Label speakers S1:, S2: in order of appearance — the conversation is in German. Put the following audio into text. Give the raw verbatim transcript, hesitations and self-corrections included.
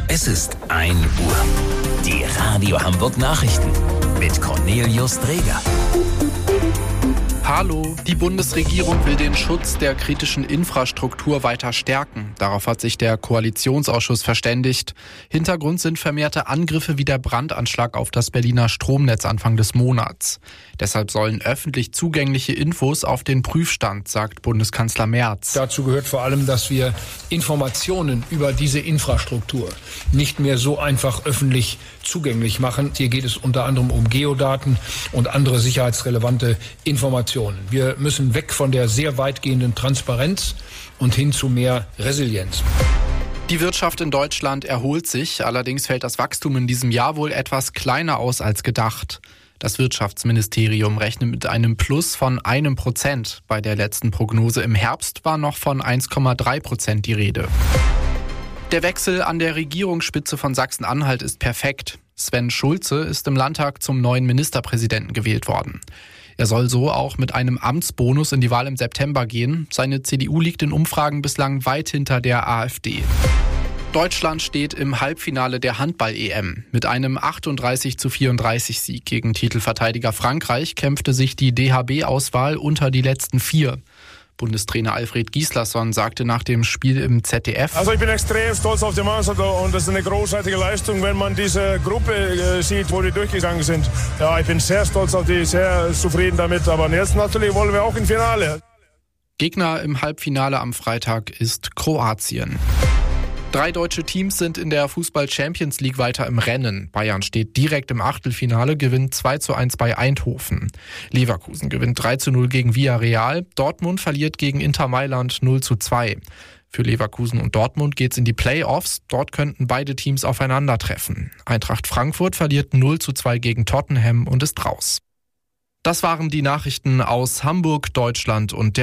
S1: Es ist ein Uhr. Die Radio Hamburg Nachrichten mit Cornelius Dreger.
S2: Hallo, die Bundesregierung will den Schutz der kritischen Infrastruktur weiter stärken. Darauf hat sich der Koalitionsausschuss verständigt. Hintergrund sind vermehrte Angriffe wie der Brandanschlag auf das Berliner Stromnetz Anfang des Monats. Deshalb sollen öffentlich zugängliche Infos auf den Prüfstand, sagt Bundeskanzler Merz.
S3: Dazu gehört vor allem, dass wir Informationen über diese Infrastruktur nicht mehr so einfach öffentlich zugänglich machen. Hier geht es unter anderem um Geodaten und andere sicherheitsrelevante Informationen. Wir müssen weg von der sehr weitgehenden Transparenz und hin zu mehr Resilienz.
S2: Die Wirtschaft in Deutschland erholt sich, allerdings fällt das Wachstum in diesem Jahr wohl etwas kleiner aus als gedacht. Das Wirtschaftsministerium rechnet mit einem Plus von einem Prozent. Bei der letzten Prognose im Herbst war noch von eins Komma drei Prozent die Rede. Der Wechsel an der Regierungsspitze von Sachsen-Anhalt ist perfekt. Sven Schulze ist im Landtag zum neuen Ministerpräsidenten gewählt worden. Er soll so auch mit einem Amtsbonus in die Wahl im September gehen. Seine C D U liegt in Umfragen bislang weit hinter der AfD. Deutschland steht im Halbfinale der Handball-E M. Mit einem achtunddreißig zu vierunddreißig Sieg gegen Titelverteidiger Frankreich kämpfte sich die D H B-Auswahl unter die letzten vier. Bundestrainer Alfred Gislason sagte nach dem Spiel im Z D F:
S4: Also ich bin extrem stolz auf die Mannschaft und das ist eine großartige Leistung, wenn man diese Gruppe äh, sieht, wo die durchgegangen sind. Ja, ich bin sehr stolz auf die, sehr zufrieden damit, aber jetzt natürlich wollen wir auch im Finale.
S2: Gegner im Halbfinale am Freitag ist Kroatien. Drei deutsche Teams sind in der Fußball-Champions League weiter im Rennen. Bayern steht direkt im Achtelfinale, gewinnt zwei zu eins bei Eindhoven. Leverkusen gewinnt drei zu null gegen Villarreal. Dortmund verliert gegen Inter Mailand null zu zwei. Für Leverkusen und Dortmund geht's in die Playoffs. Dort könnten beide Teams aufeinandertreffen. Eintracht Frankfurt verliert null zu zwei gegen Tottenham und ist raus. Das waren die Nachrichten aus Hamburg, Deutschland und der